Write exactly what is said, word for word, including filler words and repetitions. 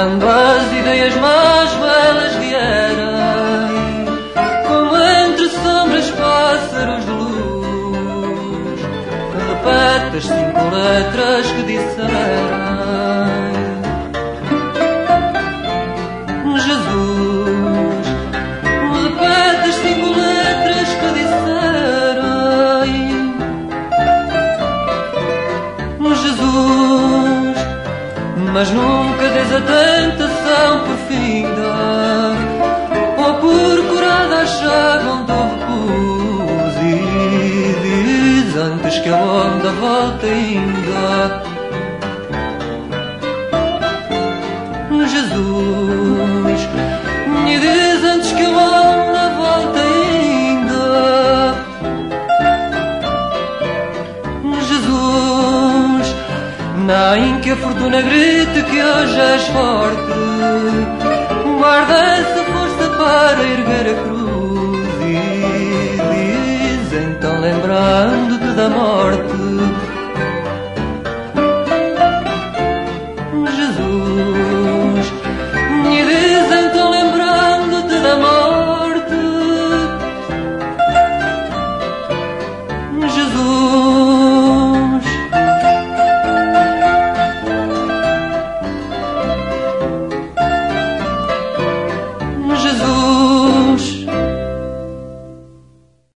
quando as ideias mais belas vierem, como entre sombras pássaros de luz, que repete as cinco letras que disserem Jesus, repete as cinco letras que disserem Jesus, mas nunca des a tentação por finda, ou por curada achar onde houve pus, e diz antes que a onda volte ainda Jesus, e diz antes que a onda volte ainda Jesus, nem que a fortuna grite que hoje és forte,